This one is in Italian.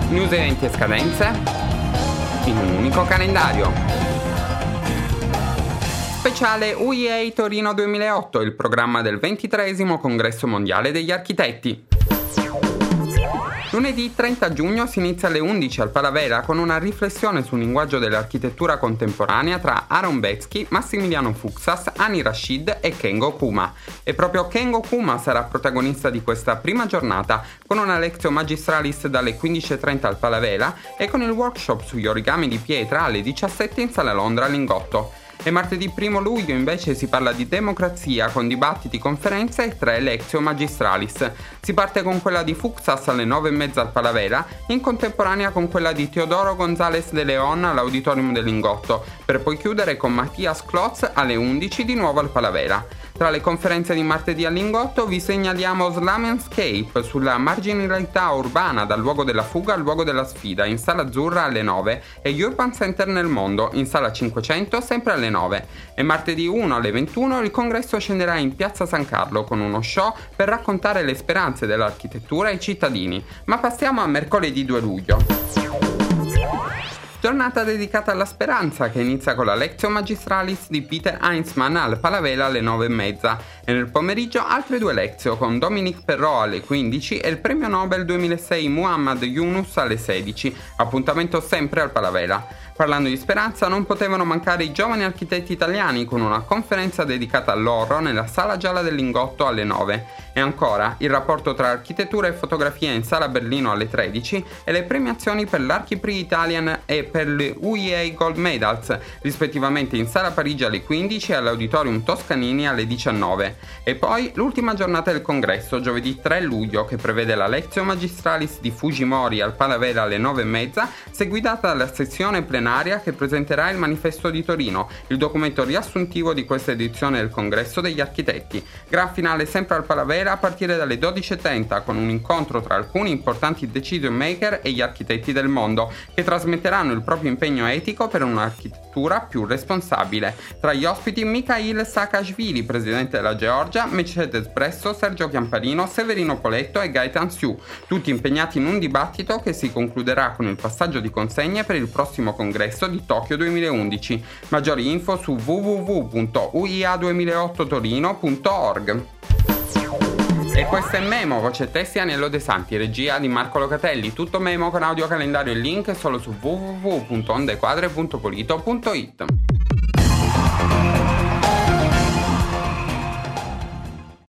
News, eventi e scadenze in un unico calendario. Speciale UEA Torino 2008, il programma del 23° Congresso Mondiale degli Architetti. Lunedì 30 giugno si inizia alle 11 al Palavela con una riflessione sul linguaggio dell'architettura contemporanea tra Aaron Betsky, Massimiliano Fuksas, Ani Rashid e Kengo Kuma. E proprio Kengo Kuma sarà protagonista di questa prima giornata con una lectio magistralis dalle 15:30 al Palavela e con il workshop sugli origami di pietra alle 17 in Sala Londra a Lingotto. E martedì 1 luglio invece si parla di democrazia con dibattiti, conferenze e 3 lectio magistralis. Si parte con quella di Fuksas alle 9:30 al Palavela, in contemporanea con quella di Teodoro González de León all'Auditorium del Lingotto, per poi chiudere con Mattias Klotz alle 11 di nuovo al Palavela. Tra le conferenze di martedì a Lingotto vi segnaliamo Slamenscape sulla marginalità urbana dal luogo della fuga al luogo della sfida in Sala Azzurra alle 9 e Urban Center nel mondo in Sala 500 sempre alle 9. E martedì 1 alle 21 il congresso scenderà in Piazza San Carlo con uno show per raccontare le speranze dell'architettura ai cittadini. Ma passiamo a mercoledì 2 luglio. Giornata dedicata alla speranza che inizia con la Lectio Magistralis di Peter Heinzmann al Palavela alle 9:30 e nel pomeriggio altre 2 lectio con Dominique Perrault alle 15 e il premio Nobel 2006 Muhammad Yunus alle 16, appuntamento sempre al Palavela. Parlando di speranza non potevano mancare i giovani architetti italiani con una conferenza dedicata a loro nella Sala Gialla del Lingotto alle 9 e ancora il rapporto tra architettura e fotografia in Sala Berlino alle 13 e le premiazioni per l'Archiprix Italian e per le UEA Gold Medals rispettivamente in Sala Parigi alle 15 e all'Auditorium Toscanini alle 19 e poi l'ultima giornata del congresso giovedì 3 luglio che prevede la Lectio Magistralis di Fujimori al Palavela alle 9:30 seguita dalla sessione plenaria che presenterà il Manifesto di Torino, il documento riassuntivo di questa edizione del Congresso degli Architetti. Gran finale sempre al Palavela a partire dalle 12:30 con un incontro tra alcuni importanti decision maker e gli architetti del mondo che trasmetteranno il proprio impegno etico per un'architettura più responsabile. Tra gli ospiti Mikhail Saakashvili, presidente della Georgia, Mercedes Bresso, Sergio Chiamparino, Severino Poletto e Gaetan Xiu, tutti impegnati in un dibattito che si concluderà con il passaggio di consegne per il prossimo congresso di Tokyo 2011. Maggiori info su www.uia2008torino.org. E questo è Memo, voce testi Aniello De Santi, regia di Marco Locatelli. Tutto Memo con audio, calendario e link solo su www.ondequadre.polito.it.